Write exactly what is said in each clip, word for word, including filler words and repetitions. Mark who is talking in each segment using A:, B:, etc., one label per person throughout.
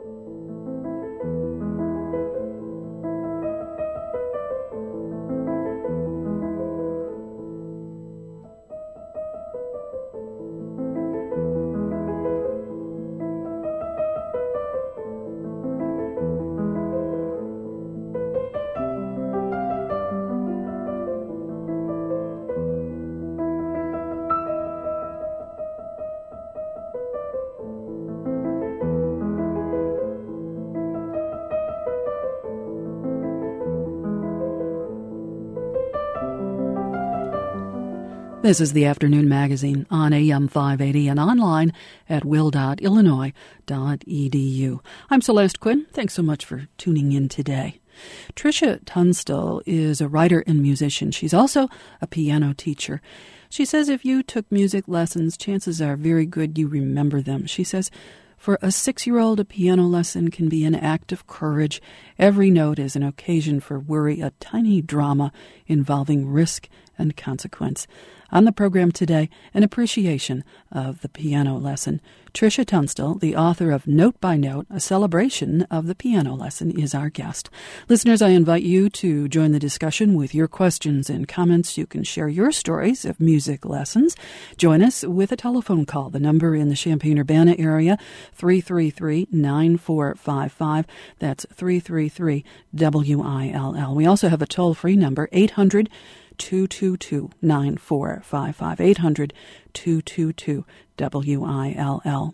A: This is the Afternoon Magazine on A M five eighty and online at will dot illinois dot e d u. I'm Celeste Quinn. Thanks so much for tuning in today. Tricia Tunstall is a writer and musician. She's also a piano teacher. She says if you took music lessons, chances are very good you remember them. She says, for a six-year-old, a piano lesson can be an act of courage. Every note is an occasion for worry, a tiny drama involving risk and consequence. On the program today, an appreciation of the piano lesson. Tricia Tunstall, the author of Note by Note, a celebration of the piano lesson, is our guest. Listeners, I invite you to join the discussion with your questions and comments. You can share your stories of music lessons. Join us with a telephone call. The number in the Champaign-Urbana area, three three three, nine four five five. That's three three three, W I L L. We also have a toll-free number, eight hundred, two two two, nine four five five, eight hundred, two two two, W I L L.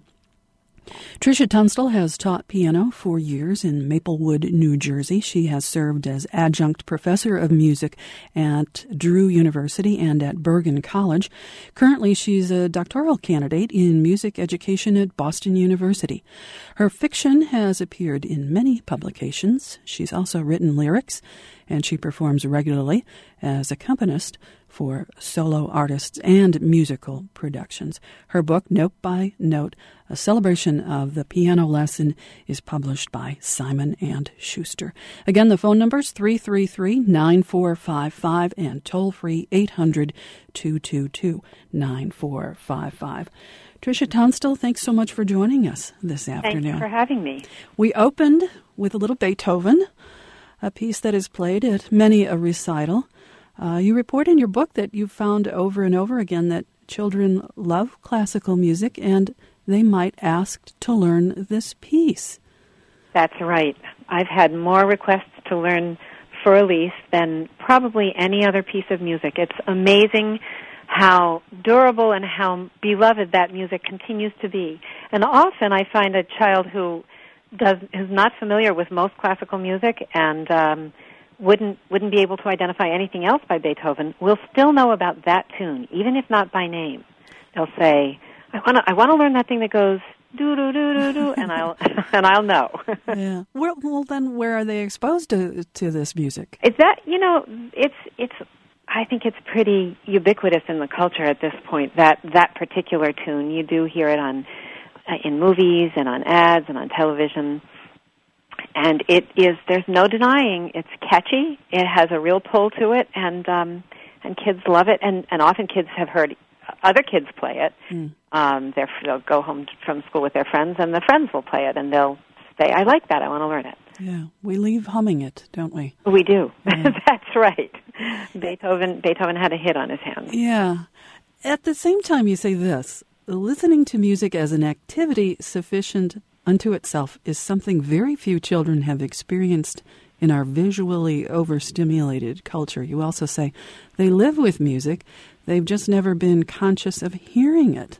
A: Tricia Tunstall has taught piano for years in Maplewood, New Jersey. She has served as adjunct professor of music at Drew University and at Bergen College. Currently, she's a doctoral candidate in music education at Boston University. Her fiction has appeared in many publications. She's also written lyrics, and she performs regularly as accompanist for solo artists and musical productions. Her book, Note by Note, a celebration of the piano lesson, is published by Simon and Schuster. Again, the phone number is three three three, nine four five five and toll-free eight hundred, two two two, nine four five five. Tricia Tunstall, thanks so much for joining us this afternoon.
B: Thanks for having me.
A: We opened with a little Beethoven, a piece that is played at many a recital. Uh, you report in your book that you've found over and over again that children love classical music and they might ask to learn this piece.
B: That's right. I've had more requests to learn Für Elise than probably any other piece of music. It's amazing how durable and how beloved that music continues to be. And often I find a child who does is not familiar with most classical music and um, wouldn't wouldn't be able to identify anything else by Beethoven will still know about that tune, even if not by name. They'll say, "I want to I want to learn that thing that goes do do do do do," and I'll and I'll know.
A: Yeah. Well, well, then where are they exposed to to this music?
B: Is that you know? It's it's. I think it's pretty ubiquitous in the culture at this point. That that particular tune, you do hear it on. in movies and on ads and on television. And it is, there's no denying, it's catchy, it has a real pull to it, and um, and kids love it, and, and often kids have heard other kids play it. Mm. Um, they'll go home from school with their friends, and the friends will play it, and they'll say, I like that, I want to learn it.
A: Yeah, we leave humming it, don't we?
B: We do.
A: Yeah.
B: That's right. Beethoven, Beethoven had a hit on his hands.
A: Yeah. At the same time, you say this, listening to music as an activity sufficient unto itself is something very few children have experienced in our visually overstimulated culture. You also say they live with music, they've just never been conscious of hearing it.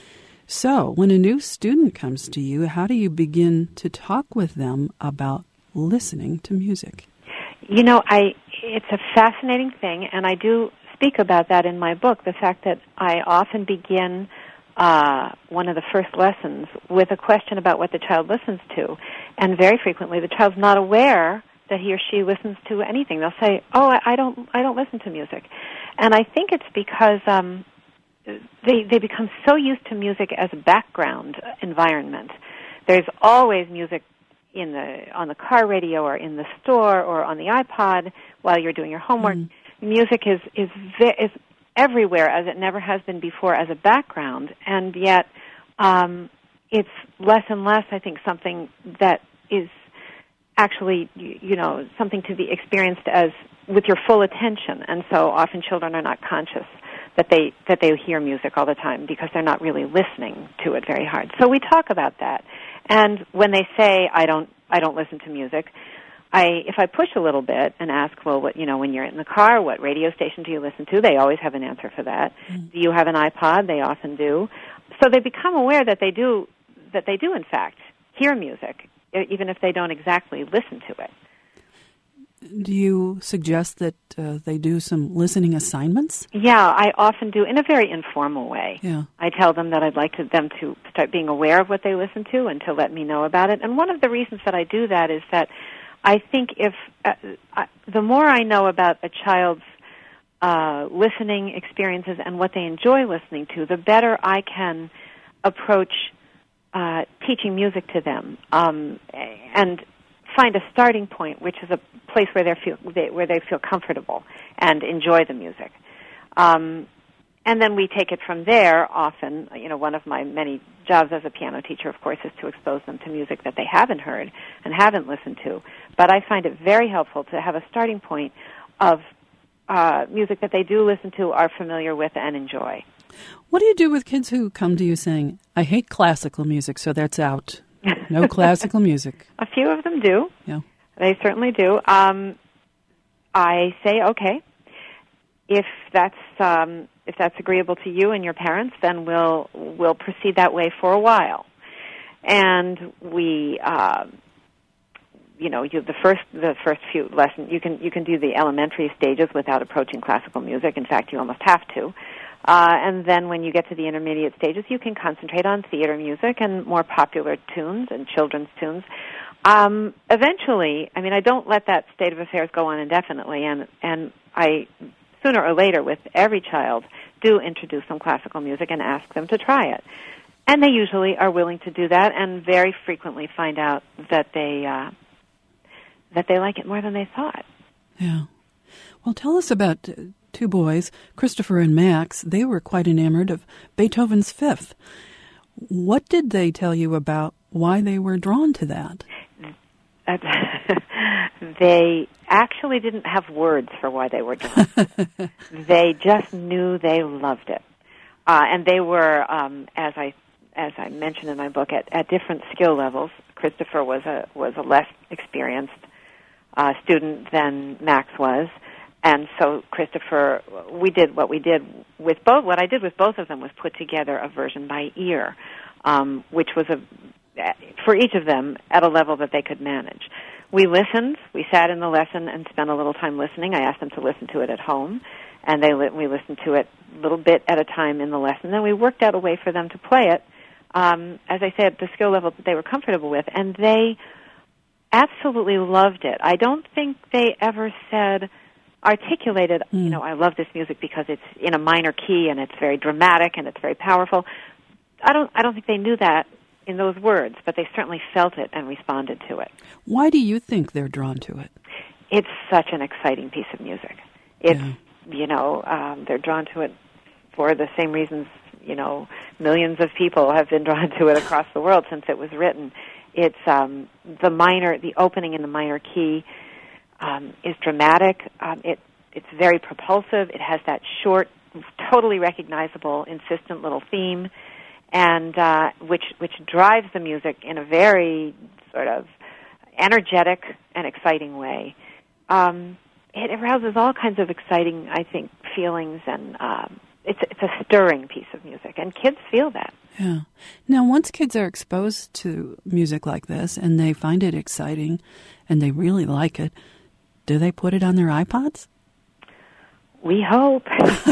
A: So, when a new student comes to you, how do you begin to talk with them about listening to music?
B: You know, I it's a fascinating thing, and I do speak about that in my book, the fact that I often begin Uh, one of the first lessons with a question about what the child listens to. And very frequently the child's not aware that he or she listens to anything. They'll say, oh, I, I don't I don't listen to music. And I think it's because um, they, they become so used to music as a background environment. There's always music in the on the car radio or in the store or on the iPod while you're doing your homework. Mm. Music is, is, is everywhere as it never has been before as a background, and yet um, it's less and less, I think, something that is actually, you know, something to be experienced as with your full attention. And so often children are not conscious that they that they hear music all the time because they're not really listening to it very hard. So we talk about that. And when they say, I don't I don't listen to music, I if I push a little bit and ask, well, what, you know, when you're in the car, what radio station do you listen to? They always have an answer for that. Mm. Do you have an iPod? They often do. So they become aware that they do that they do in fact hear music, even if they don't exactly listen to it.
A: Do you suggest that uh, they do some listening assignments?
B: Yeah, I often do in a very informal way.
A: Yeah.
B: I tell them that I'd like to, them to start being aware of what they listen to and to let me know about it. And one of the reasons that I do that is that I think if uh, I, the more I know about a child's uh, listening experiences and what they enjoy listening to, the better I can approach uh, teaching music to them. Um, and find a starting point, which is a place where they feel they, where they feel comfortable and enjoy the music, um, and then we take it from there. Often, you know, one of my many jobs as a piano teacher, of course, is to expose them to music that they haven't heard and haven't listened to. But I find it very helpful to have a starting point of uh, music that they do listen to, are familiar with, and enjoy.
A: What do you do with kids who come to you saying, "I hate classical music, so that's out"? No classical music.
B: A few of them do.
A: Yeah.
B: They certainly do. Um, I say, okay, if that's um, if that's agreeable to you and your parents, then we'll we'll proceed that way for a while. And we, uh, you know, you, the first the first few lessons, you can you can do the elementary stages without approaching classical music. In fact, you almost have to. Uh, and then when you get to the intermediate stages, you can concentrate on theater music and more popular tunes and children's tunes. Um, eventually, I mean, I don't let that state of affairs go on indefinitely, and, and I, sooner or later, with every child, do introduce some classical music and ask them to try it. And they usually are willing to do that, and very frequently find out that they uh, that they like it more than they thought.
A: Yeah. Well, tell us about uh, two boys, Christopher and Max. They were quite enamored of Beethoven's Fifth. What did they tell you about why they were drawn to that?
B: They actually didn't have words for why they were drawn. They just knew they loved it, uh, and they were, um, as I as I mentioned in my book, at, at different skill levels. Christopher was a was a less experienced uh, student than Max was. And so Christopher, we did what we did with both. What I did with both of them was put together a version by ear, um, which was a for each of them at a level that they could manage. We listened. We sat in the lesson and spent a little time listening. I asked them to listen to it at home, and they we listened to it a little bit at a time in the lesson. Then we worked out a way for them to play it, um, as I said, the skill level that they were comfortable with, and they absolutely loved it. I don't think they ever said. Articulated, you know, I love this music because it's in a minor key and it's very dramatic and it's very powerful. I don't, I don't think they knew that in those words, but they certainly felt it and responded to it.
A: Why do you think they're drawn to it?
B: It's such an exciting piece of music. It's,
A: yeah.
B: you know, um, they're drawn to it for the same reasons, you know, millions of people have been drawn to it across the world since it was written. It's um, the minor, the opening in the minor key. Um, is dramatic. Um, it it's very propulsive. It has that short, totally recognizable, insistent little theme, and uh, which which drives the music in a very sort of energetic and exciting way. Um, it arouses all kinds of exciting, I think, feelings, and um, it's it's a stirring piece of music, and kids feel that.
A: Yeah. Now, once kids are exposed to music like this and they find it exciting, and they really like it. Do they put it on their iPods?
B: We hope.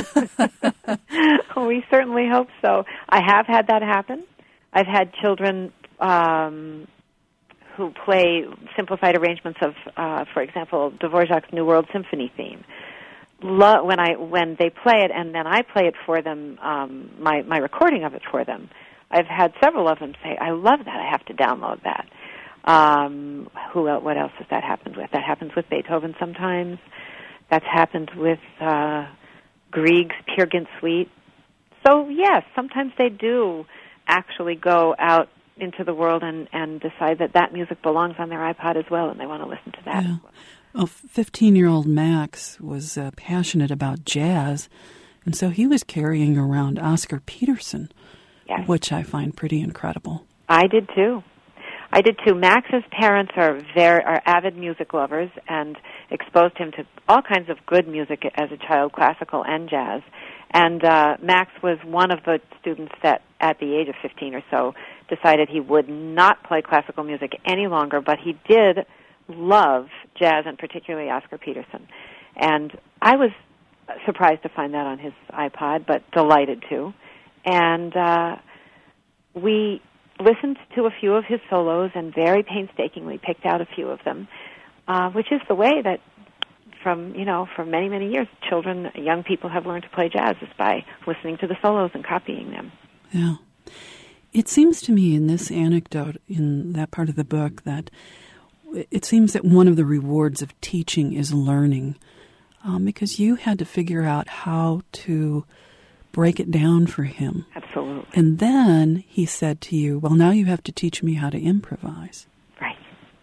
B: We certainly hope so. I have had that happen. I've had children um, who play simplified arrangements of, uh, for example, Dvorak's New World Symphony theme. Lo- when I when they play it, and then I play it for them, um, my my recording of it for them. I've had several of them say, "I love that. I have to download that." Um, who? What else has that happened with? That happens with Beethoven sometimes. That's happened with uh, Grieg's Peer Gynt Suite. So yes, sometimes they do actually go out, into the world and, and decide that that music belongs on their iPod as well, and they want to listen to that
A: Yeah.
B: as well.
A: Well, fifteen-year-old Max was uh, passionate about jazz, and so he was carrying around Oscar Peterson,
B: Yes.
A: which I find pretty incredible.
B: I did too. I did too. Max's parents are very are avid music lovers and exposed him to all kinds of good music as a child, classical and jazz. And uh, Max was one of the students that, at the age of fifteen or so, decided he would not play classical music any longer, but he did love jazz, and particularly Oscar Peterson. And I was surprised to find that on his iPod, but delighted to. And uh, we listened to a few of his solos and very painstakingly picked out a few of them, uh, which is the way that from, you know, for many, many years, children, young people have learned to play jazz is by listening to the solos and copying them.
A: Yeah. It seems to me in this anecdote, in that part of the book, that it seems that one of the rewards of teaching is learning, um, because you had to figure out how to break it down for him.
B: Absolutely.
A: And then he said to you, well, now you have to teach me how to improvise.
B: Right.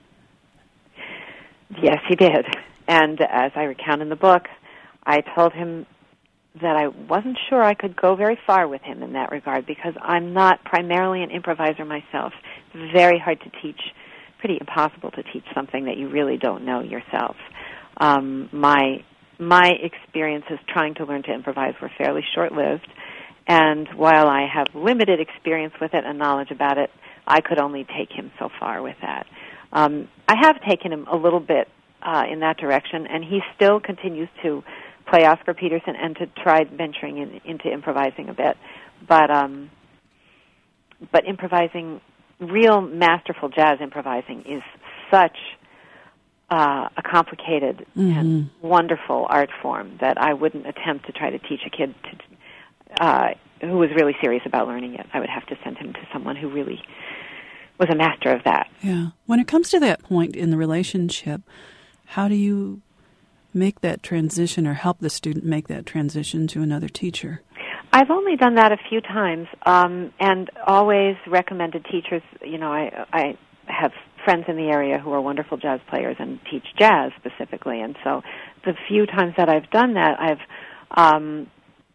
B: Yes, he did. And as I recount in the book, I told him that I wasn't sure I could go very far with him in that regard because I'm not primarily an improviser myself. It's very hard to teach, pretty impossible to teach something that you really don't know yourself. Um, my my experiences trying to learn to improvise were fairly short-lived, and while I have limited experience with it and knowledge about it, I could only take him so far with that. Um, I have taken him a little bit uh, in that direction, and he still continues to play Oscar Peterson and to try venturing in, into improvising a bit. But um, but improvising, real masterful jazz improvising is such uh, a complicated mm-hmm. and wonderful art form that I wouldn't attempt to try to teach a kid to, uh, who was really serious about learning it. I would have to send him to someone who really was a master of that.
A: Yeah. When it comes to that point in the relationship, how do you make that transition or help the student make that transition to another teacher?
B: I've only done that a few times, um, and always recommended teachers. You know, I, I have friends in the area who are wonderful jazz players and teach jazz specifically, and so the few times that I've done that, I've um,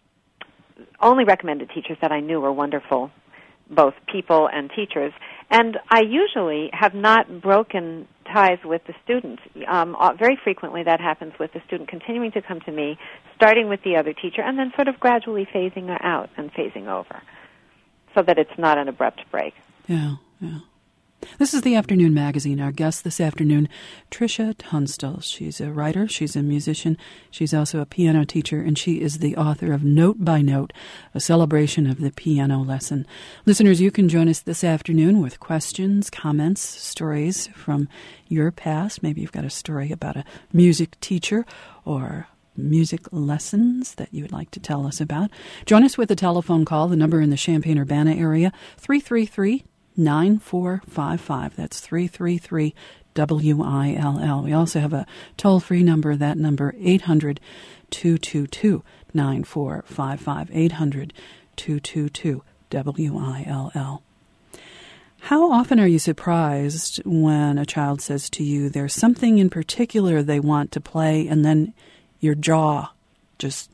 B: only recommended teachers that I knew were wonderful, both people and teachers, and I usually have not broken ties with the student. Um, very frequently that happens with the student continuing to come to me, starting with the other teacher, and then sort of gradually phasing out and phasing over so that it's not an abrupt break.
A: Yeah, yeah. This is the Afternoon Magazine. Our guest this afternoon, Tricia Tunstall. She's a writer, she's a musician, she's also a piano teacher, and she is the author of Note by Note, a celebration of the piano lesson. Listeners, you can join us this afternoon with questions, comments, stories from your past. Maybe you've got a story about a music teacher or music lessons that you would like to tell us about. Join us with a telephone call. The number in the Champaign-Urbana area, three three three, nine four five five. That's three three three W I L L. We also have a toll-free number, that number, eight hundred, two two two, nine four five five, eight hundred, two two two, W I L L. How often are you surprised when a child says to you there's something in particular they want to play and then your jaw just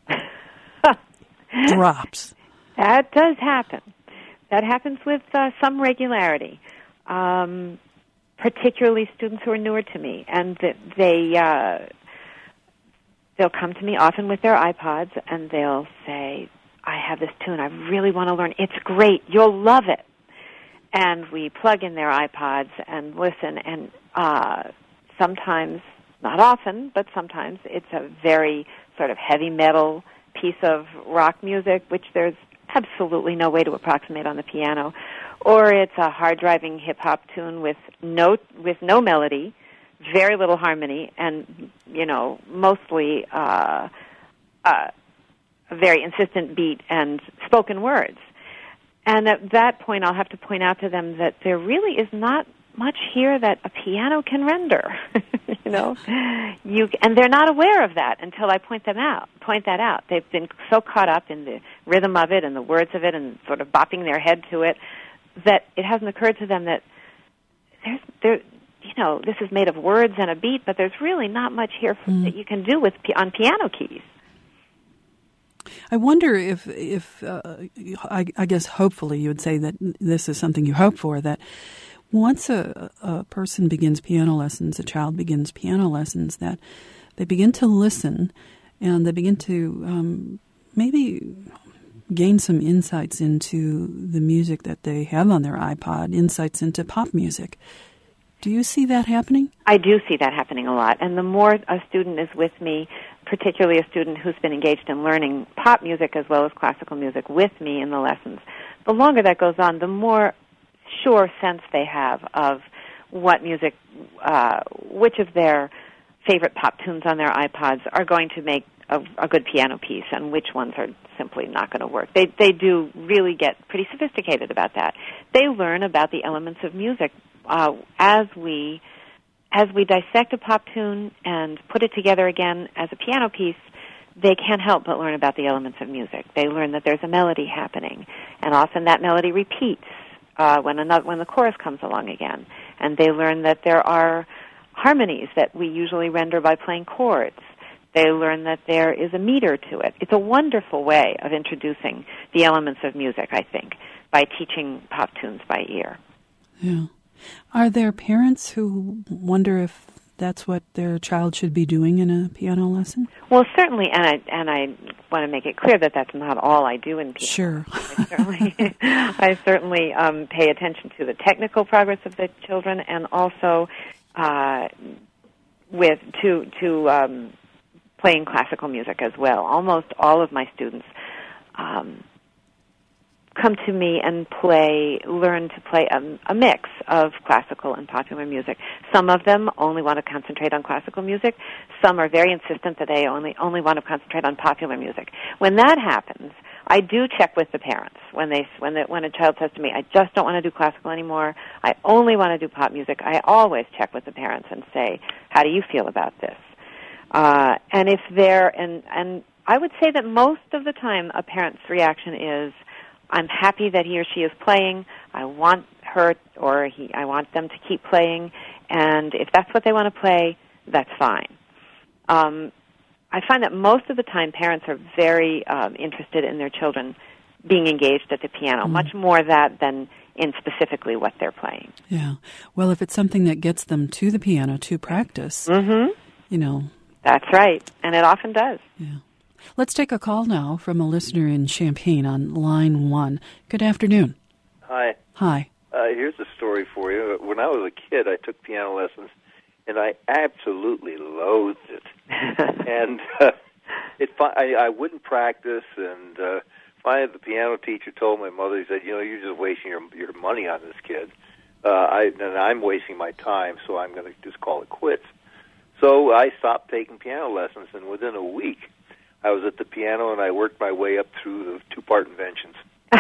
A: drops?
B: That does happen. That happens with uh, some regularity, um, particularly students who are newer to me, and they uh, they'll come to me often with their iPods, and they'll say, "I have this tune I really want to learn. It's great. You'll love it." And we plug in their iPods and listen, and uh, sometimes, not often, but sometimes it's a very sort of heavy metal piece of rock music, which there's absolutely no way to approximate on the piano, or it's a hard-driving hip-hop tune with no with no melody, very little harmony, and you know mostly uh, uh, a very insistent beat and spoken words. And at that point, I'll have to point out to them that there really is not much here that a piano can render. you know, you and they're not aware of that until I point them out. Point that out. They've been so caught up in the rhythm of it and the words of it, and sort of bopping their head to it, that it hasn't occurred to them that there's there. You know, this is made of words and a beat, but there's really not much here for, mm. that you can do with on piano keys.
A: I wonder if, if uh, I, I guess hopefully you would say that this is something you hope for, that once a, a person begins piano lessons, a child begins piano lessons, that they begin to listen and they begin to um, maybe gain some insights into the music that they have on their iPod, insights into pop music. Do you see that happening?
B: I do see that happening a lot. And the more a student is with me, particularly a student who's been engaged in learning pop music as well as classical music with me in the lessons, the longer that goes on, the more sure sense they have of what music, uh, which of their favorite pop tunes on their iPods are going to make a, a good piano piece and which ones are simply not going to work. They, they do really get pretty sophisticated about that. They learn about the elements of music Uh, as we as we dissect a pop tune and put it together again as a piano piece, they can't help but learn about the elements of music. They learn that there's a melody happening, and often that melody repeats uh, when another, when the chorus comes along again. And they learn that there are harmonies that we usually render by playing chords. They learn that there is a meter to it. It's a wonderful way of introducing the elements of music, I think, by teaching pop tunes by ear.
A: Yeah. Are there parents who wonder if that's what their child should be doing in a piano lesson?
B: Well, certainly, and I and I want to make it clear that that's not all I do in piano.
A: Sure.
B: I certainly, I certainly um, pay attention to the technical progress of the children, and also uh, with to to um, playing classical music as well. Almost all of my students Um, come to me and play, learn to play a, a mix of classical and popular music. Some of them only want to concentrate on classical music. Some are very insistent that they only only want to concentrate on popular music. When that happens, I do check with the parents. When they when the, when a child says to me, "I just don't want to do classical anymore. I only want to do pop music," I always check with the parents and say, "How do you feel about this?" Uh, and if they're and and I would say that most of the time, a parent's reaction is, I'm happy that he or she is playing. I want her or he, I want them to keep playing. And if that's what they want to play, that's fine. Um, I find that most of the time parents are very um, interested in their children being engaged at the piano, mm. much more that than in specifically what they're playing.
A: Yeah. Well, if it's something that gets them to the piano to practice,
B: mm-hmm.
A: you know.
B: That's right. And it often does.
A: Yeah. Let's take a call now from a listener in Champaign on line one. Good afternoon.
C: Hi.
A: Hi.
C: Uh, here's a story for you. When I was a kid, I took piano lessons, and I absolutely loathed it. and uh, it, I, I wouldn't practice, and uh, finally the piano teacher told my mother, he said, you know, you're just wasting your, your money on this kid. Uh, I, and I'm wasting my time, so I'm going to just call it quits. So I stopped taking piano lessons, and within a week, I was at the piano, and I worked my way up through the two-part inventions.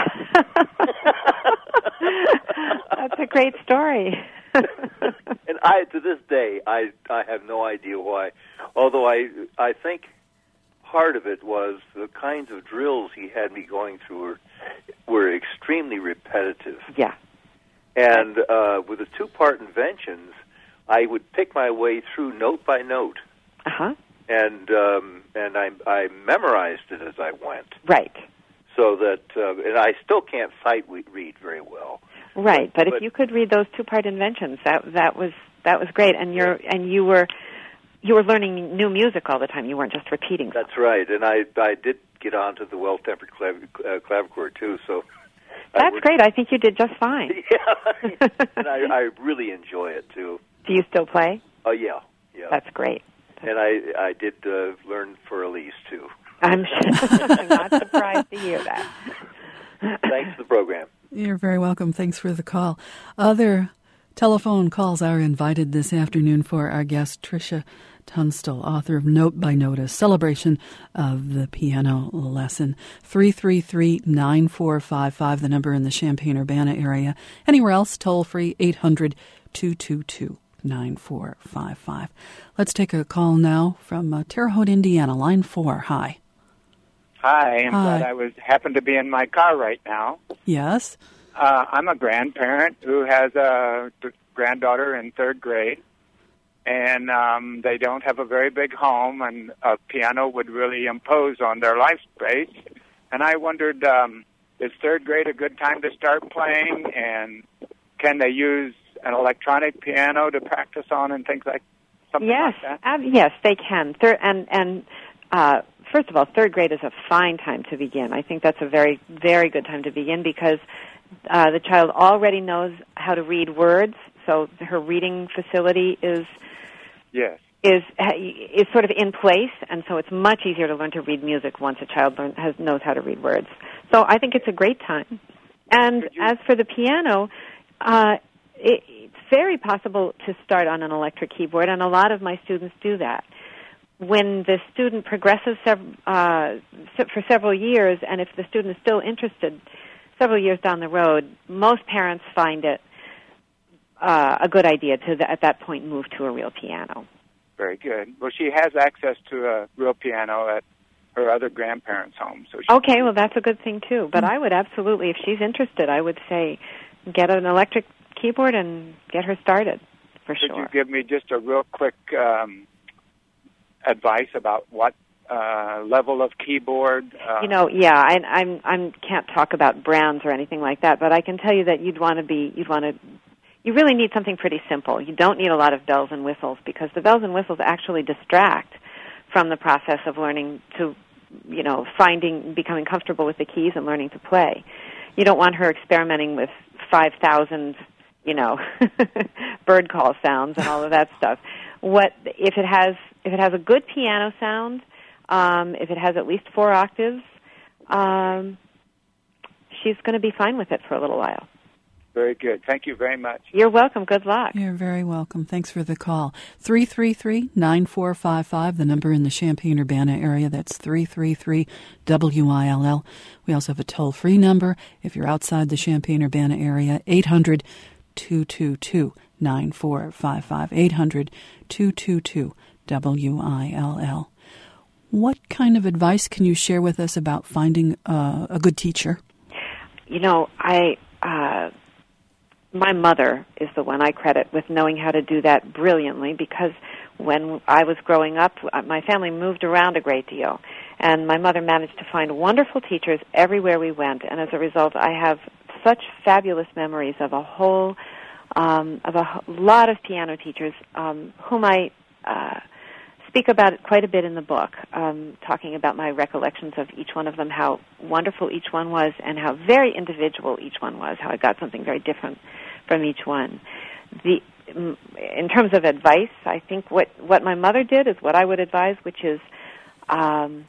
B: That's a great story.
C: And I, to this day, I I have no idea why. Although I I think part of it was the kinds of drills he had me going through were were extremely repetitive.
B: Yeah.
C: And uh, with the two-part inventions, I would pick my way through note by note.
B: Uh huh.
C: And um, and I I memorized it as I went.
B: Right.
C: So that uh, and I still can't sight read very well.
B: Right, but,
C: but
B: if you could read those two-part inventions, that that was that was great, and you're and you were you were learning new music all the time. You weren't just repeating.
C: That's right, and I I did get onto the well-tempered clav- uh, clavichord too. So
B: that's I great. I think you did just fine.
C: Yeah, and I, I really enjoy it too.
B: Do you still play?
C: Oh yeah, yeah.
B: That's great.
C: And I I did uh, learn for Elise too.
B: I'm sure. I'm not surprised to hear that.
C: Thanks for the program.
A: You're very welcome. Thanks for the call. Other telephone calls are invited this afternoon for our guest, Tricia Tunstall, author of Note by Note, a celebration of the piano lesson. three three three, nine four five five, the number in the Champaign-Urbana area. Anywhere else, toll free, eight hundred, two two two, nine four five five. Let's take a call now from uh, Terre Haute, Indiana, line four. Hi.
D: Hi, I'm
A: Hi.
D: glad I was happen to be in my car right now.
A: Yes.
D: uh, I'm a grandparent who has a granddaughter in third grade, and um, they don't have a very big home, and a piano would really impose on their life space. And I wondered, um, is third grade a good time to start playing, and can they use an electronic piano to practice on and things like something
B: yes,
D: like that?
B: Uh, yes, they can. Third, and and uh, first of all, third grade is a fine time to begin. I think that's a very, very good time to begin because uh, the child already knows how to read words, so her reading facility is
D: yes.
B: is is sort of in place, and so it's much easier to learn to read music once a child learn, has knows how to read words. So I think it's a great time. And as for the piano, uh, it, it's very possible to start on an electric keyboard, and a lot of my students do that. When the student progresses sev- uh, for several years, and if the student is still interested several years down the road, most parents find it uh, a good idea to, the, at that point, move to a real piano.
D: Very good. Well, she has access to a real piano at her other grandparents' home. So she
B: okay, well, that's a good thing, too. But I would absolutely, if she's interested, I would say get an electric keyboard and get her started, for
D: Could
B: sure.
D: you give me just a real quick um, advice about what uh, level of keyboard? Uh,
B: you know, yeah, I I'm I'm can't talk about brands or anything like that, but I can tell you that you'd want to be you'd want to you really need something pretty simple. You don't need a lot of bells and whistles because the bells and whistles actually distract from the process of learning to, you know, finding, becoming comfortable with the keys and learning to play. You don't want her experimenting with five thousand, you know, bird call sounds and all of that stuff. What if it has if it has a good piano sound, um, if it has at least four octaves, um, she's going to be fine with it for a little while.
D: Very good. Thank you very much.
B: You're welcome. Good luck.
A: You're very welcome. Thanks for the call. three three three, nine four five five, the number in the Champaign-Urbana area. That's three three three W I L L. We also have a toll-free number if you're outside the Champaign-Urbana area, eight hundred, two two two, nine four five five, eight hundred, two two two, W I L L. What kind of advice can you share with us about finding uh, a good teacher?
B: You know, I... Uh, My mother is the one I credit with knowing how to do that brilliantly because when I was growing up, my family moved around a great deal, and my mother managed to find wonderful teachers everywhere we went, and as a result, I have such fabulous memories of a whole, um, of a lot of piano teachers um, whom I uh, speak about quite a bit in the book, um, talking about my recollections of each one of them, how wonderful each one was, and how very individual each one was, how I got something very different from each one. The, in terms of advice, I think what, what my mother did is what I would advise, which is, um,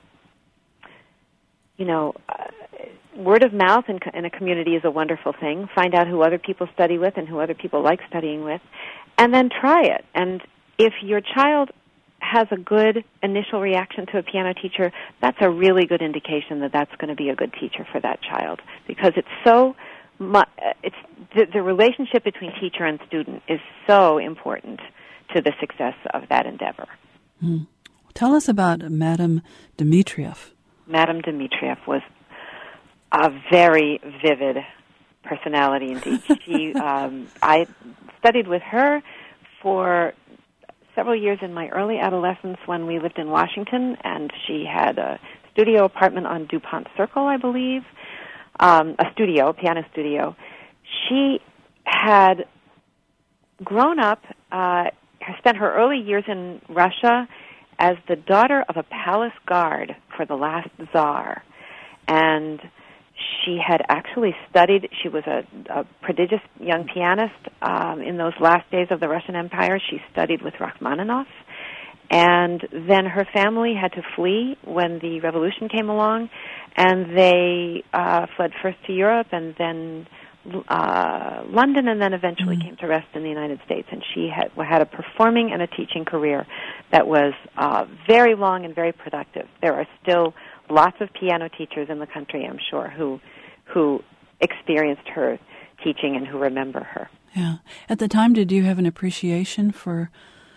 B: you know, uh, word of mouth in, in a community is a wonderful thing. Find out who other people study with and who other people like studying with, and then try it. And if your child has a good initial reaction to a piano teacher, that's a really good indication that that's going to be a good teacher for that child because it's so mu- it's the, the relationship between teacher and student is so important to the success of that endeavor.
A: Hmm. Tell us about Madame Dmitrieff.
B: Madame Dmitrieff was a very vivid personality indeed. She, um, I studied with her for several years in my early adolescence when we lived in Washington, and she had a studio apartment on DuPont Circle, I believe, um, a studio, a piano studio. She had grown up, uh, spent her early years in Russia as the daughter of a palace guard for the last Tsar, and she had actually studied, she was a, a prodigious young pianist um, in those last days of the Russian Empire. She studied with Rachmaninoff. And then her family had to flee when the revolution came along, and they uh, fled first to Europe and then uh, London, and then eventually mm-hmm. came to rest in the United States. And she had, had a performing and a teaching career that was uh, very long and very productive. There are still lots of piano teachers in the country, I'm sure, who who experienced her teaching and who remember her.
A: Yeah. At the time, did you have an appreciation for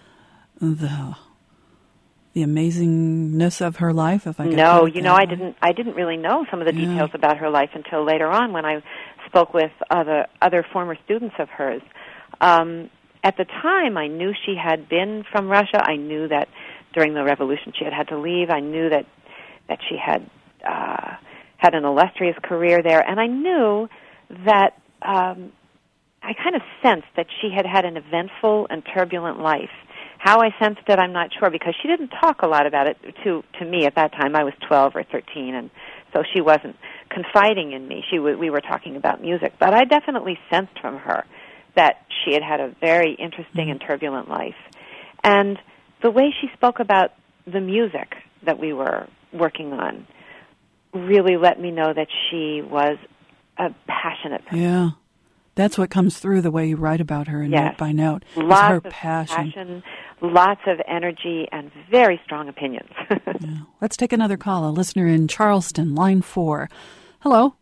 A: the the amazingness of her life? If I could
B: no,
A: put it
B: you
A: that
B: know,
A: way?
B: I didn't. I didn't really know some of the
A: yeah.
B: details about her life until later on when I spoke with other other former students of hers. Um, at the time, I knew she had been from Russia. I knew that during the revolution she had had to leave. I knew that that she had uh, had an illustrious career there, and I knew that um, I kind of sensed that she had had an eventful and turbulent life. How I sensed it, I'm not sure, because she didn't talk a lot about it to to me at that time. I was twelve or thirteen, and so she wasn't confiding in me. She w- we were talking about music, but I definitely sensed from her that she had had a very interesting and turbulent life. And the way she spoke about the music that we were working on really let me know that she was a passionate person.
A: Yeah. That's what comes through the way you write about her in
B: Yes.
A: Note by Note.
B: Lots
A: her
B: of
A: passion.
B: passion, lots of energy, and very strong opinions.
A: Yeah. Let's take another call. A listener in Charleston, line four. Hello?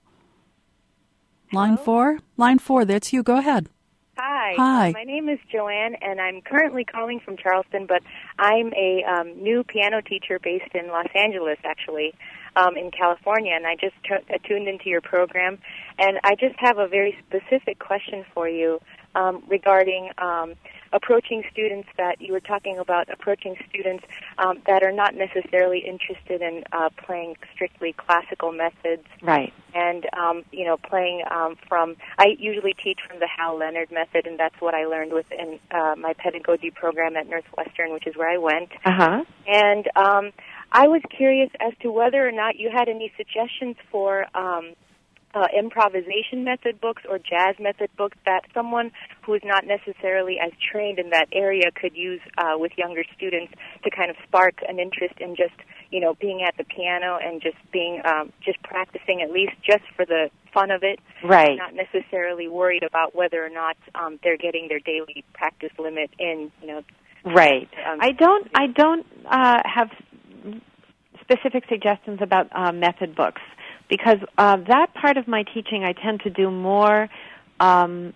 A: Line
E: Hello?
A: four? Line four, that's you. Go ahead.
E: Hi.
A: Hi.
E: Uh, my name is Joanne, and I'm currently calling from Charleston, but I'm a um, new piano teacher based in Los Angeles, actually, um, in California, and I just t- uh, tuned into your program, and I just have a very specific question for you um, regarding um, approaching students that you were talking about, approaching students um, that are not necessarily interested in uh, playing strictly classical methods.
B: Right.
E: And, um, you know, playing um, from, I usually teach from the Hal Leonard method, and that's what I learned within uh, my pedagogy program at Northwestern, which is where I went.
B: Uh-huh.
E: And um, I was curious as to whether or not you had any suggestions for um, uh, improvisation method books or jazz method books that someone who is not necessarily as trained in that area could use uh, with younger students to kind of spark an interest in just, you know, being at the piano and just being, um, just practicing at least just for the fun of it.
B: Right.
E: Not necessarily worried about whether or not um, they're getting their daily practice limit in, you know.
B: Right.
E: Um,
B: I don't, I don't uh, have specific suggestions about uh, method books, because uh, that part of my teaching I tend to do more, um,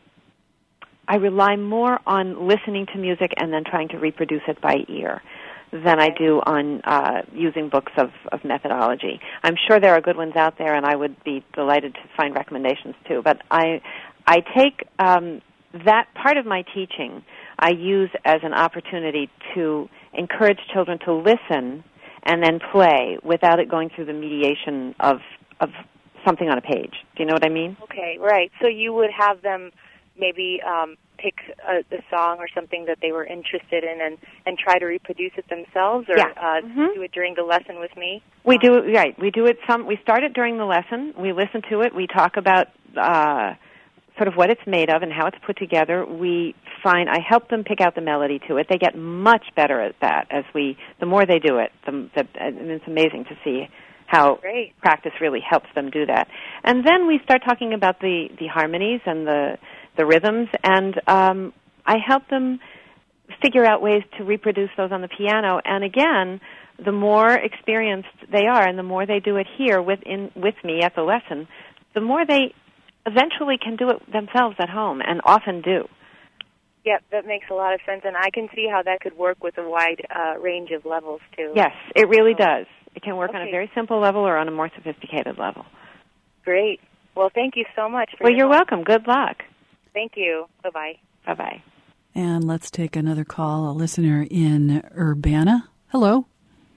B: I rely more on listening to music and then trying to reproduce it by ear than I do on uh, using books of, of methodology. I'm sure there are good ones out there, and I would be delighted to find recommendations too. But I, I take um, that part of my teaching I use as an opportunity to encourage children to listen and then play without it going through the mediation of of something on a page. Do you know what I mean?
E: Okay, right. So you would have them maybe um, pick a, a song or something that they were interested in and, and try to reproduce it themselves, or
B: Yeah.
E: uh,
B: Mm-hmm.
E: do it during the lesson with me?
B: We do it, right. We do it some, we start it during the lesson. We listen to it. We talk about uh, sort of what it's made of and how it's put together. We find, I help them pick out the melody to it. They get much better at that as we, the more they do it, the, the, and it's amazing to see how
E: Great.
B: practice really helps them do that. And then we start talking about the, the harmonies and the, the rhythms, and um, I help them figure out ways to reproduce those on the piano. And again, the more experienced they are and the more they do it here with, in, with me at the lesson, the more they eventually can do it themselves at home, and often do.
E: Yep, that makes a lot of sense, and I can see how that could work with a wide uh, range of levels, too.
B: Yes, it really does. It can work on a
E: Okay.
B: very simple level or on a more sophisticated level.
E: Great. Well, thank you so much. For
B: Well,
E: your
B: you're
E: help.
B: welcome. Good luck.
E: Thank you. Bye-bye.
B: Bye-bye.
A: And let's take another call. A listener in Urbana. Hello.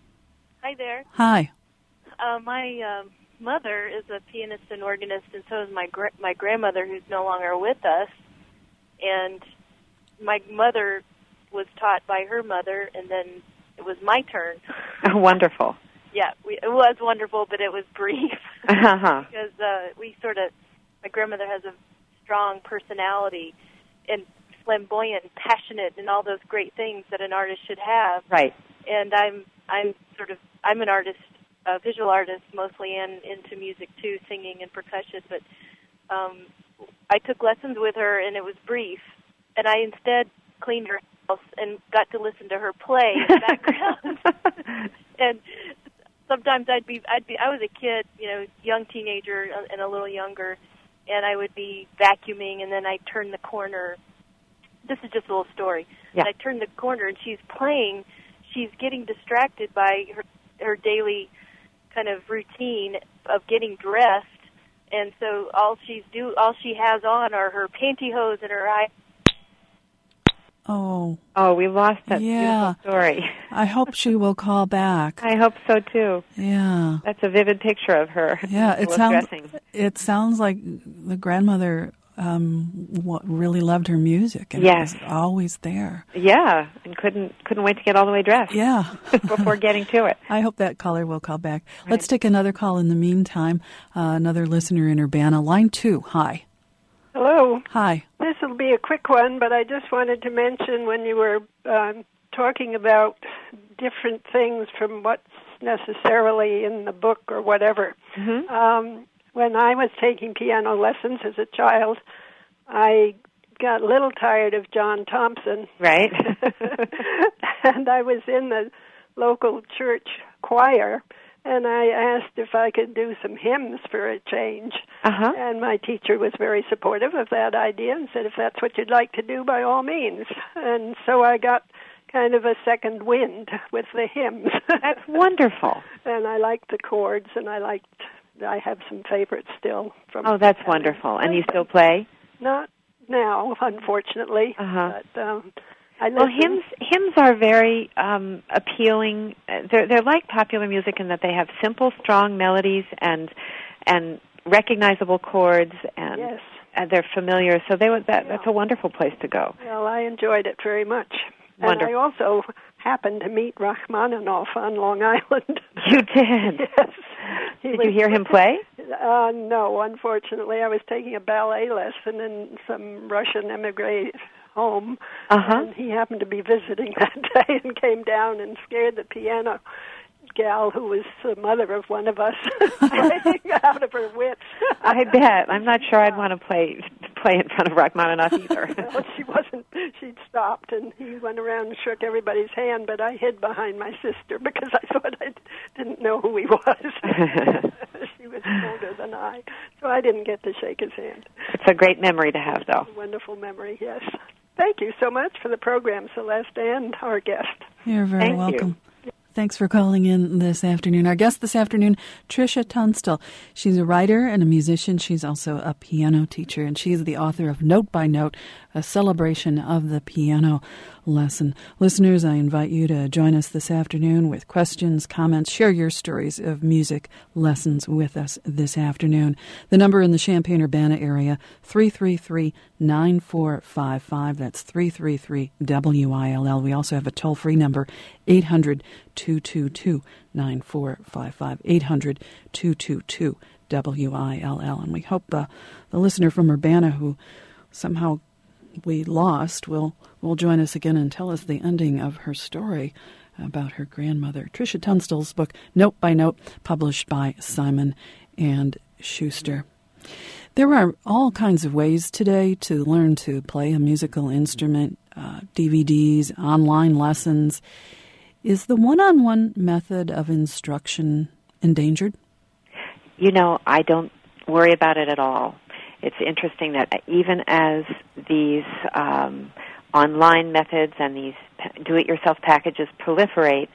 F: Hi there.
A: Hi.
F: Uh, my um, mother is a pianist and organist, and so is my gra- my grandmother, who's no longer with us. And my mother was taught by her mother, and then it was my turn.
B: Oh, wonderful.
F: Yeah, we, it was wonderful, but it was brief
B: Uh-huh.
F: because uh, we sort of, my grandmother has a strong personality and flamboyant, and passionate, and all those great things that an artist should have.
B: Right.
F: And I'm I'm sort of I'm an artist, a visual artist mostly, and into music too, singing and percussion. But um, I took lessons with her, and it was brief. And I instead cleaned her house and got to listen to her play in the background. And sometimes I'd be I'd be I was a kid, you know, young teenager and a little younger, and I would be vacuuming, and then I'd turn the corner. This is just a little story.
B: Yeah.
F: I turn the corner, and she's playing. She's getting distracted by her her daily kind of routine of getting dressed and so all she's do all she has on are her pantyhose and her eye.
A: Oh.
B: Oh, we lost that
A: yeah.
B: beautiful story.
A: I hope she will call back.
B: I hope so too.
A: Yeah.
B: That's a vivid picture of her.
A: Yeah, it sounds
B: dressing.
A: it sounds like the grandmother um w- really loved her music and
B: yes.
A: it was always there.
B: Yeah, and couldn't couldn't wait to get all the way dressed.
A: Yeah.
B: before getting to it.
A: I hope that caller will call back.
B: Right.
A: Let's take another call in the meantime. Uh, another listener in Urbana, line two. Hi.
G: Hello.
A: Hi.
G: This will be a quick one, but I just wanted to mention when you were um, talking about different things from what's necessarily in the book or whatever.
B: Mm-hmm.
G: Um, when I was taking piano lessons as a child, I got a little tired of John Thompson.
B: Right.
G: And I was in the local church choir, and I asked if I could do some hymns for a change.
B: Uh-huh.
G: And my teacher was very supportive of that idea and said, if that's what you'd like to do, by all means. And so I got kind of a second wind with the hymns.
B: That's wonderful.
G: And I liked the chords, and I liked, I have some favorites still. From.
B: Oh, that's wonderful. And you still play?
G: Not now, unfortunately.
B: Uh-huh.
G: But, um, I
B: well,
G: listen.
B: hymns hymns are very um, appealing. They're they're like popular music in that they have simple, strong melodies and and recognizable chords, and,
G: yes.
B: and they're familiar. So they that
G: yeah.
B: that's a wonderful place to go.
G: Well, I enjoyed it very much.
B: Wonderful.
G: And I also happened to meet Rachmaninoff on Long Island.
B: You did?
G: Yes.
B: Did you hear him play?
G: Uh, no, unfortunately. I was taking a ballet lesson in some Russian emigre home,
B: uh-huh.
G: and he happened to be visiting that day and came down and scared the piano gal, who was the mother of one of us, playing out of her wits.
B: I bet. I'm not sure I'd want to play play in front of Rachmaninoff either.
G: Well, she wasn't. She'd stopped, and he went around and shook everybody's hand, but I hid behind my sister because I thought I didn't know who he was. She was older than I, so I didn't get to shake his hand.
B: It's a great memory to have, though.
G: A wonderful memory, yes. Thank you so much for the program, Celeste, and our guest.
A: You're very
B: Thank
A: welcome.
B: You.
A: Thanks for calling in this afternoon. Our guest this afternoon, Tricia Tunstall. She's a writer and a musician. She's also a piano teacher, and she's the author of Note by Note, a celebration of the piano lesson. Listeners, I invite you to join us this afternoon with questions, comments, share your stories of music lessons with us this afternoon. The number in the Champaign-Urbana area, three three three, nine four five five. That's three three three, W I L L. We also have a toll-free number, eight hundred, two two two, nine four five five, eight hundred, two two two, W I L L. And we hope uh, the listener from Urbana who somehow we lost will will join us again and tell us the ending of her story about her grandmother. Tricia Tunstall's book, Note by Note, published by Simon and Schuster. There are all kinds of ways today to learn to play a musical instrument, uh, D V Ds, online lessons. Is the one-on-one method of instruction endangered?
B: You know, I don't worry about it at all. It's interesting that even as these um, online methods and these do-it-yourself packages proliferate,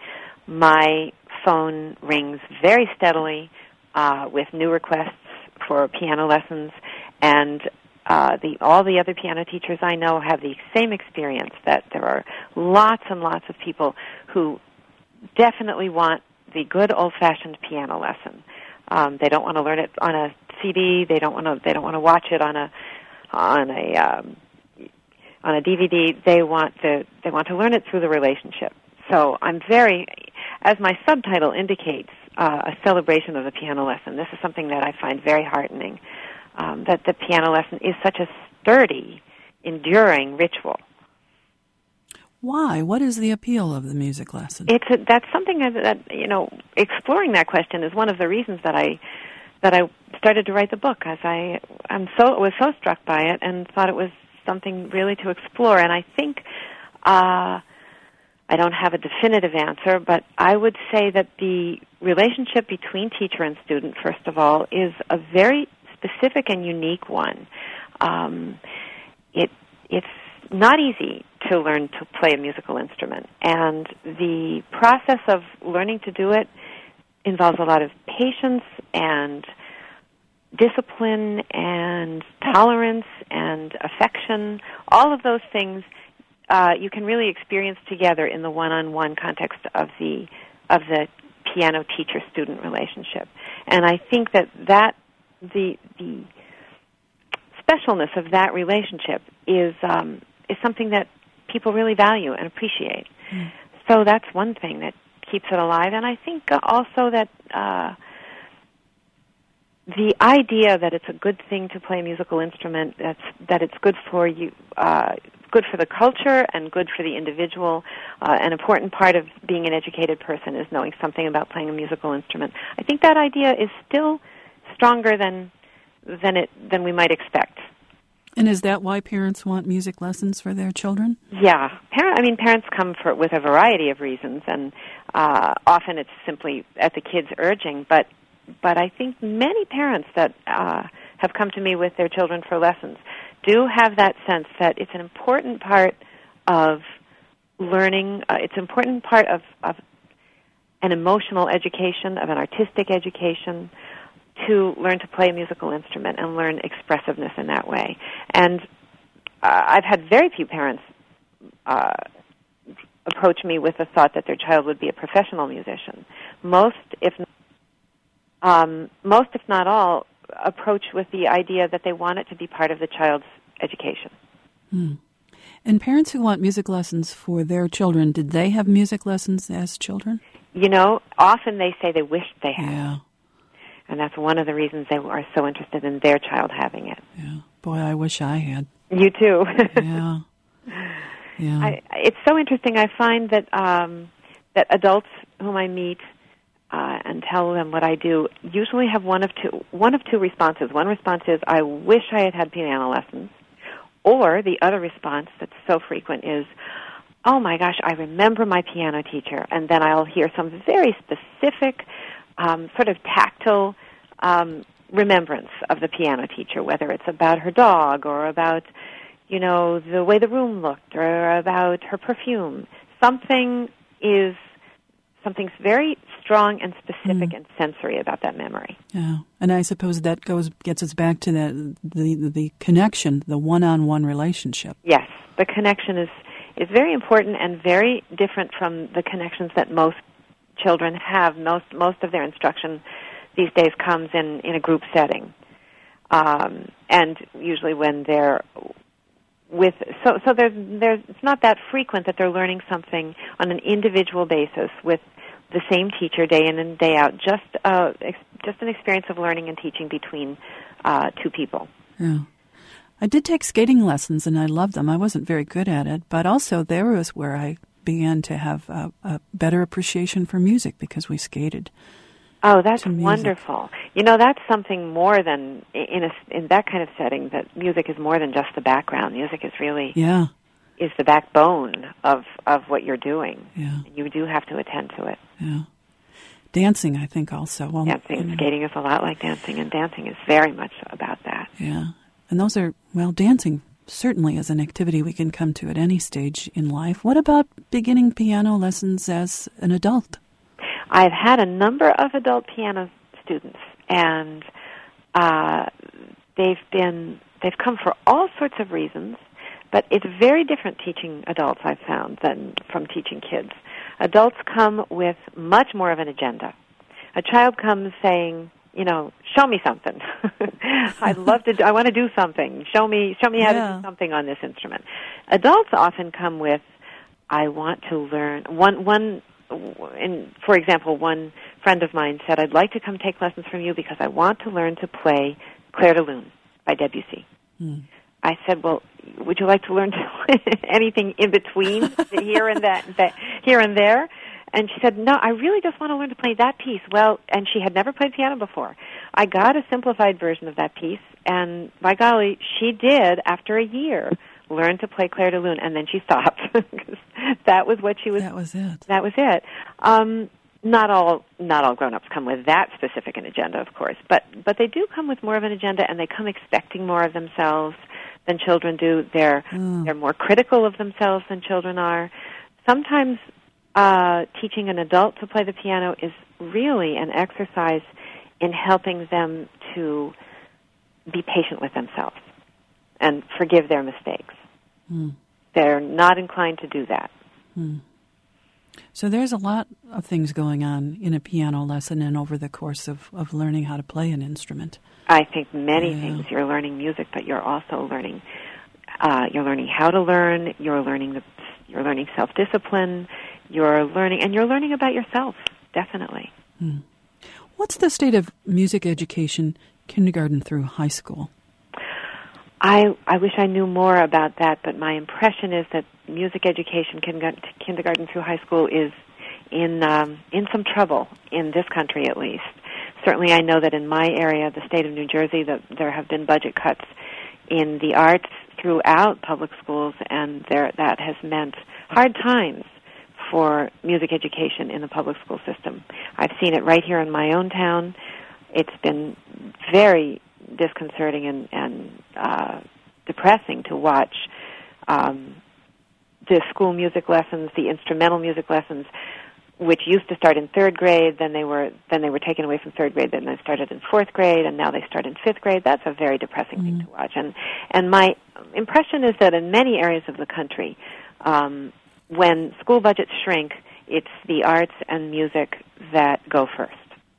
B: my phone rings very steadily uh, with new requests for piano lessons, and uh, the all the other piano teachers I know have the same experience, that there are lots and lots of people who definitely want the good old-fashioned piano lesson. Um, they don't want to learn it on a C D. They don't want to. They don't want to watch it on a on a um, on a D V D. They want to. They want to learn it through the relationship. So I'm very, as my subtitle indicates, uh, a celebration of the piano lesson. This is something that I find very heartening. Um, that the piano lesson is such a sturdy, enduring ritual.
A: Why? What is the appeal of the music lesson?
B: It's a, that's something that, that you know. Exploring that question is one of the reasons that I that I started to write the book. As I I'm so was so struck by it and thought it was something really to explore. And I think uh, I don't have a definitive answer, but I would say that the relationship between teacher and student, first of all, is a very specific and unique one. Um, it it's not easy to learn to play a musical instrument, and the process of learning to do it involves a lot of patience and discipline and tolerance and affection, all of those things uh, you can really experience together in the one-on-one context of the of the piano teacher-student relationship. And I think that that the the specialness of that relationship is um, is something that people really value and appreciate. Mm. So that's one thing that keeps it alive. And I think also that uh, the idea that it's a good thing to play a musical instrument, that's, that it's good for you, uh, good for the culture and good for the individual. Uh, an important part of being an educated person is knowing something about playing a musical instrument. I think that idea is still stronger than than it than we might expect.
A: And is that why parents want music lessons for their children?
B: Yeah, parent. I mean, parents come for with a variety of reasons, and uh, often it's simply at the kid's urging. But but I think many parents that uh, have come to me with their children for lessons do have that sense that it's an important part of learning. Uh, it's an important part of, of an emotional education, of an artistic education, to learn to play a musical instrument and learn expressiveness in that way. And uh, I've had very few parents uh, approach me with the thought that their child would be a professional musician. Most, if um, most, if not all, approach with the idea that they want it to be part of the child's education.
A: Hmm. And parents who want music lessons for their children, did they have music lessons as children?
B: You know, often they say they wished they had.
A: Yeah.
B: And that's one of the reasons they are so interested in their child having it.
A: Yeah. Boy, I wish I had.
B: You too.
A: Yeah. Yeah.
B: I, it's so interesting. I find that um, that adults whom I meet uh, and tell them what I do usually have one of two one of two responses. One response is, I wish I had had piano lessons. Or the other response that's so frequent is, oh my gosh, I remember my piano teacher. And then I'll hear some very specific Um, sort of tactile um, remembrance of the piano teacher, whether it's about her dog or about, you know, the way the room looked or about her perfume. Something is, something's very strong and specific mm. and sensory about that memory.
A: Yeah, and I suppose that goes gets us back to the the, the connection, the one-on-one relationship.
B: Yes, the connection is, is very important and very different from the connections that most children have. Most most of their instruction these days comes in, in a group setting, um, and usually when they're with so so there's there's it's not that frequent that they're learning something on an individual basis with the same teacher day in and day out. Just uh, ex- just an experience of learning and teaching between uh, two people.
A: Yeah. I did take skating lessons and I loved them. I wasn't very good at it, but also there was where I began to have a, a better appreciation for music because we skated.
B: Oh, that's wonderful. You know, that's something more than, in a, in that kind of setting, that music is more than just the background. Music is really,
A: yeah,
B: is the backbone of, of what you're doing.
A: Yeah.
B: You do have to attend to it.
A: Yeah. Dancing, I think, also. Well,
B: dancing and skating is a lot like dancing, and dancing is very much about that.
A: Yeah. And those are, well, dancing certainly is an activity we can come to at any stage in life. What about beginning piano lessons as an adult?
B: I've had a number of adult piano students, and uh, they've been they've come for all sorts of reasons, but it's very different teaching adults, I've found, than from teaching kids. Adults come with much more of an agenda. A child comes saying, you know, show me something. I'd love to. Do, I want to do something. Show me. Show me how yeah. to do something on this instrument. Adults often come with, I want to learn. One, one. In, for example, one friend of mine said, I'd like to come take lessons from you because I want to learn to play Clair de Lune by Debussy. Hmm. I said, well, would you like to learn to anything in between here and that, that, here and there? And she said, no, I really just want to learn to play that piece. Well, and she had never played piano before. I got a simplified version of that piece, and by golly, she did, after a year, learn to play Clair de Lune, and then she stopped. That was what she was...
A: That was it.
B: That was it. Um, not all not all grown-ups come with that specific an agenda, of course, but, but they do come with more of an agenda, and they come expecting more of themselves than children do. They're, mm. they're more critical of themselves than children are. Sometimes... Uh, teaching an adult to play the piano is really an exercise in helping them to be patient with themselves and forgive their mistakes.
A: Mm.
B: They're not inclined to do that.
A: Mm. So there's a lot of things going on in a piano lesson and over the course of, of learning how to play an instrument.
B: I think many
A: yeah.
B: things. You're learning music, but you're also learning. Uh, you're learning how to learn. You're learning the. You're learning self-discipline. You're learning, and you're learning about yourself. Definitely.
A: Hmm. What's the state of music education, kindergarten through high school?
B: I I wish I knew more about that, but my impression is that music education, kindergarten through high school, is in um, in some trouble in this country, at least. Certainly, I know that in my area, the state of New Jersey, that there have been budget cuts in the arts throughout public schools, and there that has meant hard times for music education in the public school system. I've seen it right here in my own town. It's been very disconcerting and, and uh, depressing to watch um, the school music lessons, the instrumental music lessons, which used to start in third grade, then they were then they were taken away from third grade, then they started in fourth grade, and now they start in fifth grade. That's a very depressing mm-hmm. thing to watch. And and my impression is that in many areas of the country, um, when school budgets shrink, it's the arts and music that go first.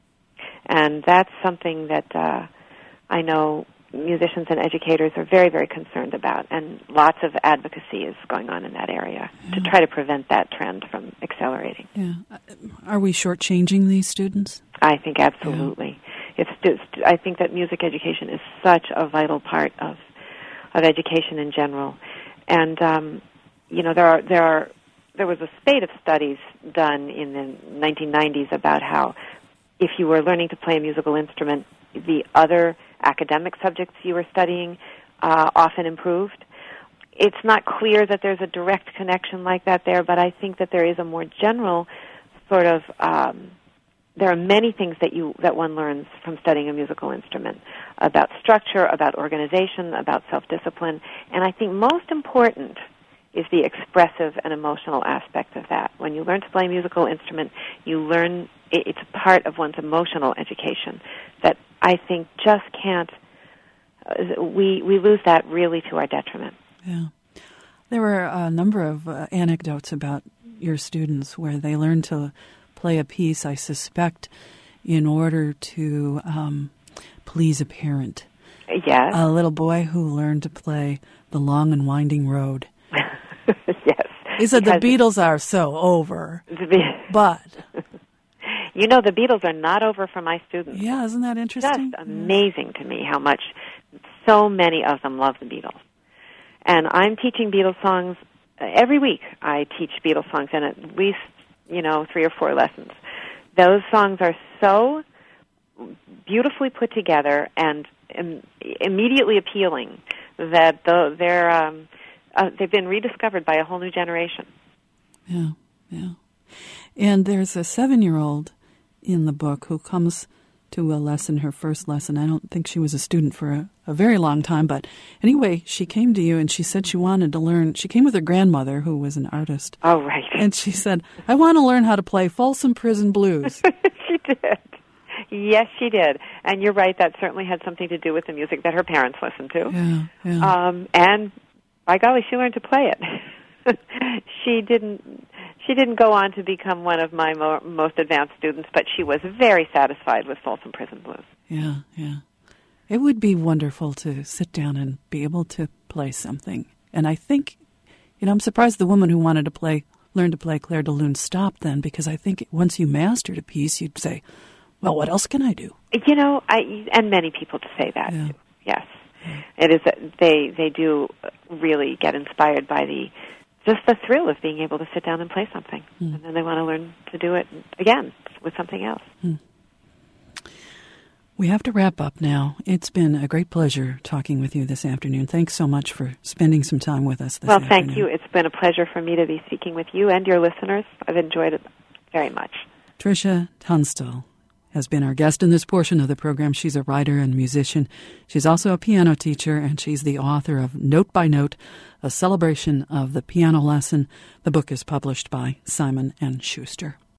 B: And that's something that uh, I know musicians and educators are very, very concerned about, and lots of advocacy is going on in that area yeah. to try to prevent that trend from accelerating.
A: Yeah. Are we shortchanging these students?
B: I think absolutely. Yeah. It's just, I think that music education is such a vital part of of education in general, and um, you know there are there are there was a spate of studies done in the nineteen nineties about how if you were learning to play a musical instrument, the other academic subjects you were studying uh, often improved. It's not clear that there's a direct connection like that there, but I think that there is a more general sort of, um, there are many things that you that one learns from studying a musical instrument, about structure, about organization, about self-discipline, and I think most important is the expressive and emotional aspect of that. When you learn to play a musical instrument, you learn, it's a part of one's emotional education that I think just can't, uh, we, we lose that really to our detriment.
A: Yeah. There were a number of uh, anecdotes about your students where they learned to play a piece, I suspect, in order to um, please a parent.
B: Yes.
A: A little boy who learned to play The Long and Winding Road.
B: Yes.
A: He said the Beatles are so over, but...
B: You know, the Beatles are not over for my students.
A: Yeah, isn't that interesting?
B: Just amazing to me how much so many of them love the Beatles. And I'm teaching Beatles songs every week. I teach Beatles songs in at least, you know, three or four lessons. Those songs are so beautifully put together and im- immediately appealing that the, they're um, uh, they've been rediscovered by a whole new generation.
A: Yeah, yeah. And there's a seven-year-old in the book who comes to a lesson, her first lesson. I don't think she was a student for a, a very long time, but anyway, she came to you and she said she wanted to learn. She came with her grandmother, who was an artist.
B: Oh, right.
A: And she said, I want to learn how to play Folsom Prison Blues.
B: She did. Yes, she did. And you're right, that certainly had something to do with the music that her parents listened to.
A: Yeah, yeah.
B: Um, and, by golly, she learned to play it. She didn't... She didn't go on to become one of my mo- most advanced students, but she was very satisfied with Folsom Prison Blues.
A: Yeah, yeah. It would be wonderful to sit down and be able to play something. And I think, you know, I'm surprised the woman who wanted to play, learn to play Clair de Lune stopped then, because I think once you mastered a piece, you'd say, well, what else can I do?
B: You know, I, and many people to say that,
A: yeah.
B: too. Yes. Yeah. It is, they, they do really get inspired by the just the thrill of being able to sit down and play something. Mm. And then they want to learn to do it again with something else.
A: Mm. We have to wrap up now. It's been a great pleasure talking with you this afternoon. Thanks so much for spending some time with us this
B: well,
A: afternoon.
B: Well, thank you. It's been a pleasure for me to be speaking with you and your listeners. I've enjoyed it very much.
A: Tricia Tunstall has been our guest in this portion of the program. She's a writer and musician. She's also a piano teacher, and she's the author of Note by Note, a celebration of the piano lesson. The book is published by Simon and Schuster.